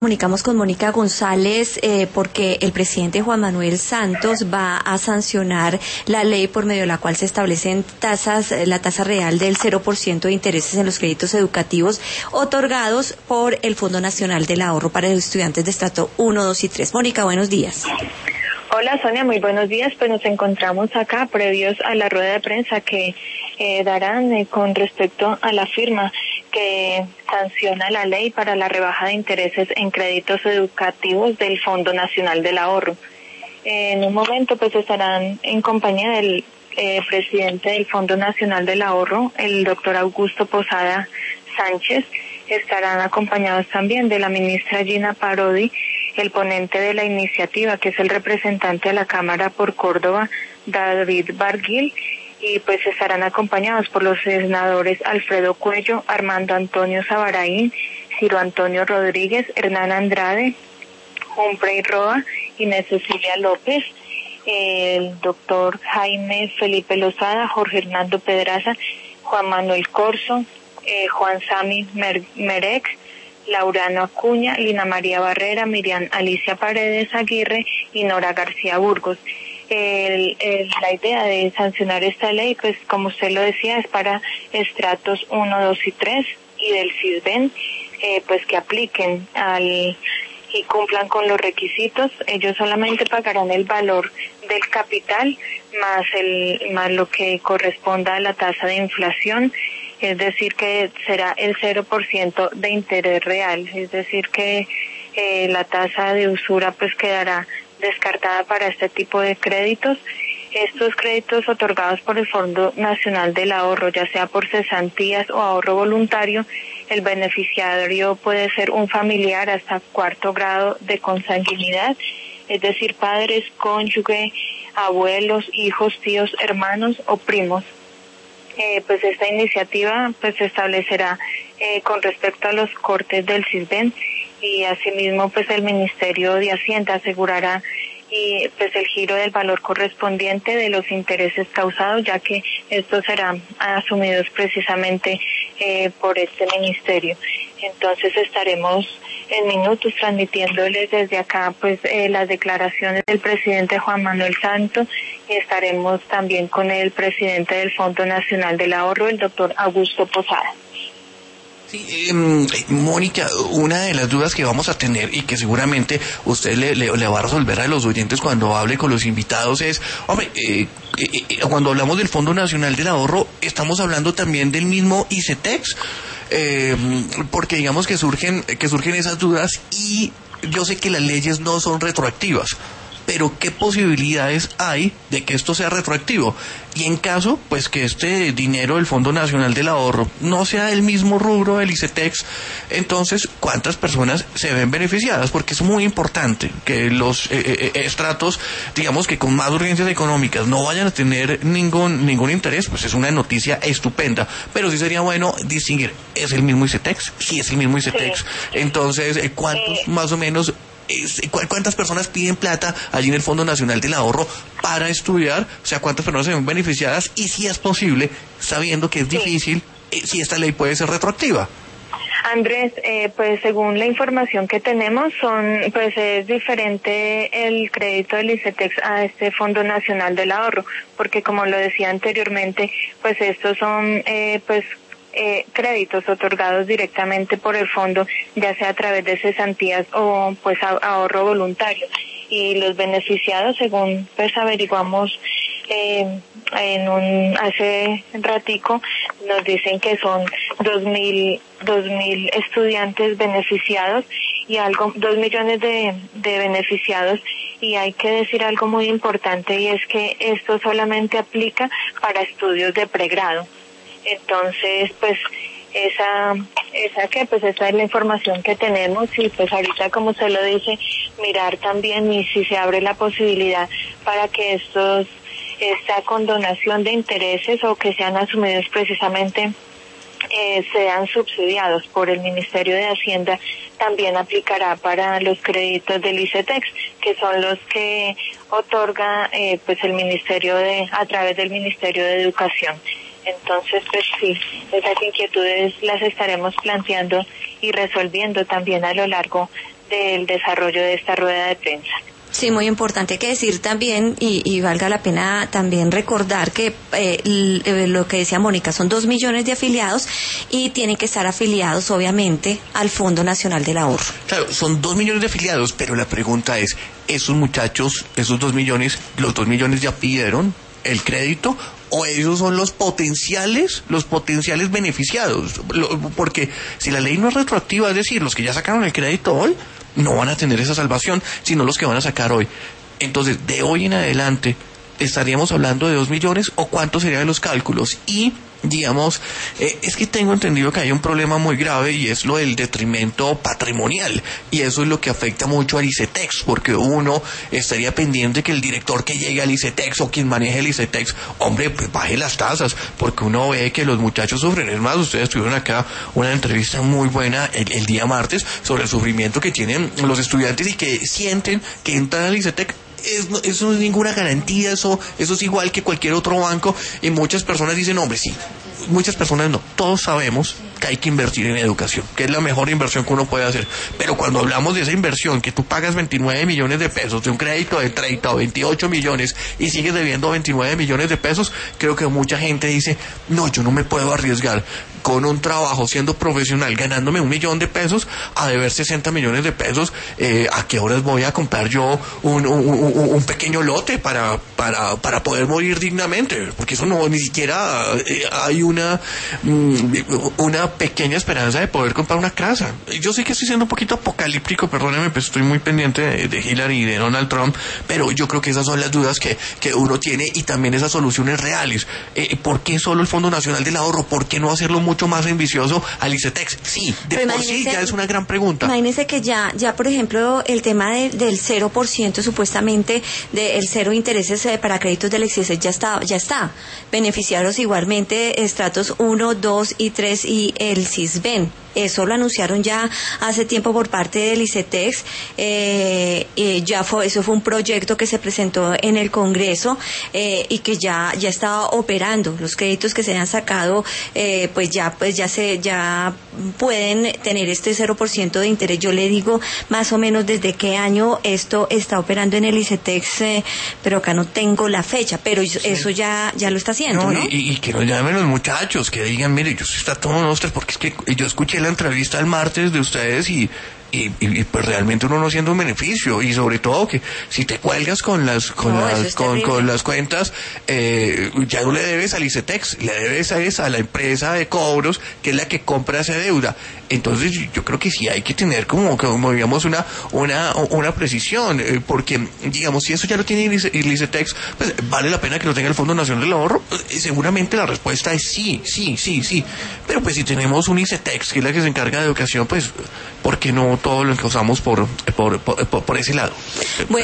Comunicamos con Mónica González porque el presidente Juan Manuel Santos va a sancionar la ley por medio de la cual se establecen la tasa real del 0% de intereses en los créditos educativos otorgados por el Fondo Nacional del Ahorro para los estudiantes de estrato 1, 2 y 3. Mónica, buenos días. Hola Sonia, muy buenos días. Pues nos encontramos acá previos a la rueda de prensa que darán con respecto a la firma que sanciona la ley para la rebaja de intereses en créditos educativos del Fondo Nacional del Ahorro. En un momento pues estarán en compañía del presidente del Fondo Nacional del Ahorro, el doctor Augusto Posada Sánchez. Estarán acompañados también de la ministra Gina Parodi, el ponente de la iniciativa, que es el representante de la Cámara por Córdoba, David Barguil, y pues estarán acompañados por los senadores Alfredo Cuello, Armando Antonio Sabaraín, Ciro Antonio Rodríguez, Hernán Andrade, Humphrey Roa, Inés Cecilia López, el doctor Jaime Felipe Lozada, Jorge Hernando Pedraza, Juan Manuel Corzo, Juan Sami Merec, Laurano Acuña, Lina María Barrera, Miriam Alicia Paredes Aguirre y Nora García Burgos. La idea de sancionar esta ley, pues como usted lo decía, es para estratos 1, 2 y 3 y del CISBEN, pues que apliquen y cumplan con los requisitos. Ellos solamente pagarán el valor del capital más lo que corresponda a la tasa de inflación. Es decir, que será el 0% de interés real, es decir, que la tasa de usura pues quedará descartada para este tipo de créditos. Estos créditos otorgados por el Fondo Nacional del Ahorro, ya sea por cesantías o ahorro voluntario, el beneficiario puede ser un familiar hasta 4º grado de consanguinidad, es decir, padres, cónyuge, abuelos, hijos, tíos, hermanos o primos. Pues esta iniciativa pues se establecerá con respecto a los cortes del CISBEN, y asimismo pues el Ministerio de Hacienda asegurará y pues el giro del valor correspondiente de los intereses causados, ya que estos serán asumidos precisamente por este ministerio. Entonces estaremos en minutos transmitiéndoles desde acá pues las declaraciones del presidente Juan Manuel Santos, y estaremos también con el presidente del Fondo Nacional del Ahorro, el doctor Augusto Posada. Sí, Mónica, una de las dudas que vamos a tener y que seguramente usted le va a resolver a los oyentes cuando hable con los invitados es, hombre, cuando hablamos del Fondo Nacional del Ahorro, ¿estamos hablando también del mismo ICETEX? Porque digamos que surgen esas dudas, y yo sé que las leyes no son retroactivas, pero ¿qué posibilidades hay de que esto sea retroactivo? Y en caso, pues que este dinero del Fondo Nacional del Ahorro no sea del mismo rubro del ICETEX, entonces, ¿cuántas personas se ven beneficiadas? Porque es muy importante que los estratos, digamos que con más urgencias económicas, no vayan a tener ningún interés. Pues es una noticia estupenda, pero sí sería bueno distinguir, ¿es el mismo ICETEX? Sí, es el mismo ICETEX. Sí. Entonces, ¿cuántos más o menos... ¿Cuántas personas piden plata allí en el Fondo Nacional del Ahorro para estudiar? O sea, ¿cuántas personas se ven beneficiadas? Y si es posible, sabiendo que es difícil, si esta ley puede ser retroactiva. Andrés, pues según la información que tenemos, pues es diferente el crédito del ICETEX a este Fondo Nacional del Ahorro, porque como lo decía anteriormente, pues estos son créditos otorgados directamente por el fondo, ya sea a través de cesantías o pues ahorro voluntario, y los beneficiados, según pues averiguamos hace ratico, nos dicen que son 2.000 estudiantes beneficiados y 2 millones de beneficiados, y hay que decir algo muy importante, y es que esto solamente aplica para estudios de pregrado. Entonces, pues, esa es la información que tenemos, y pues ahorita, como usted lo dice, mirar también y si se abre la posibilidad para que esta condonación de intereses o que sean asumidos precisamente sean subsidiados por el Ministerio de Hacienda, también aplicará para los créditos del ICETEX, que son los que otorga pues el Ministerio a través del Ministerio de Educación. Entonces, pues sí, esas inquietudes las estaremos planteando y resolviendo también a lo largo del desarrollo de esta rueda de prensa. Sí, muy importante que decir también, y valga la pena también recordar que lo que decía Mónica, son 2 millones de afiliados y tienen que estar afiliados, obviamente, al Fondo Nacional del Ahorro. Claro, son 2 millones de afiliados, pero la pregunta es, ¿esos muchachos, esos 2 millones, los 2 millones ya pidieron el crédito? ¿O esos son los potenciales beneficiados? Porque si la ley no es retroactiva, es decir, los que ya sacaron el crédito hoy, no van a tener esa salvación, sino los que van a sacar hoy. Entonces, de hoy en adelante, ¿estaríamos hablando de 2 millones o cuánto serían los cálculos? Y, digamos, es que tengo entendido que hay un problema muy grave y es lo del detrimento patrimonial. Y eso es lo que afecta mucho al ICETEX, porque uno estaría pendiente que el director que llegue al ICETEX o quien maneje el ICETEX, hombre, pues baje las tasas, porque uno ve que los muchachos sufren. Es más, ustedes tuvieron acá una entrevista muy buena el día martes sobre el sufrimiento que tienen los estudiantes y que sienten que entran al ICETEX. Eso no es ninguna garantía, eso es igual que cualquier otro banco, y muchas personas dicen, hombre, sí, muchas personas no, todos sabemos que hay que invertir en educación, que es la mejor inversión que uno puede hacer, pero cuando hablamos de esa inversión, que tú pagas 29 millones de pesos de un crédito de 30 o 28 millones y sigues debiendo 29 millones de pesos, creo que mucha gente dice, no, yo no me puedo arriesgar con un trabajo siendo profesional ganándome 1 millón de pesos a deber 60 millones de pesos. ¿A qué horas voy a comprar yo un pequeño lote para poder morir dignamente? Porque eso no, ni siquiera hay una pequeña esperanza de poder comprar una casa. Yo sé que estoy siendo un poquito apocalíptico, perdónenme, pues estoy muy pendiente de Hillary y de Donald Trump, pero yo creo que esas son las dudas que uno tiene, y también esas soluciones reales. ¿Por qué solo el Fondo Nacional del Ahorro? ¿Por qué no hacerlo mucho más ambicioso al ICETEX? Sí, de por sí ya es una gran pregunta. Imagínense que ya por ejemplo, el tema del 0%, supuestamente, del cero intereses para créditos del ICETEX ya está. Beneficiarios igualmente, estratos 1, 2 y 3 y el CISBEN. Eso lo anunciaron ya hace tiempo por parte del ICETEX. Eso fue un proyecto que se presentó en el Congreso y que ya estaba operando. Los créditos que se han sacado, pues ya pueden tener este 0% de interés. Yo le digo más o menos desde qué año esto está operando en el ICETEX, pero acá no tengo la fecha, pero eso ya lo está haciendo, ¿no? Y que nos llamen los muchachos, que digan, mire, yo está todo nosotros, porque es que yo escuché la entrevista el martes de ustedes y pues realmente uno no siente un beneficio, y sobre todo que si te cuelgas con las cuentas, ya no le debes al ICETEX, le debes a la empresa de cobros que es la que compra esa deuda. Entonces yo creo que sí hay que tener como digamos una precisión, porque digamos si eso ya lo tiene el ICETEX, pues vale la pena que lo tenga el Fondo Nacional del Ahorro. Seguramente la respuesta es sí, pero pues si tenemos un ICETEX que es la que se encarga de educación, pues ¿por qué no todo lo que usamos por ese lado?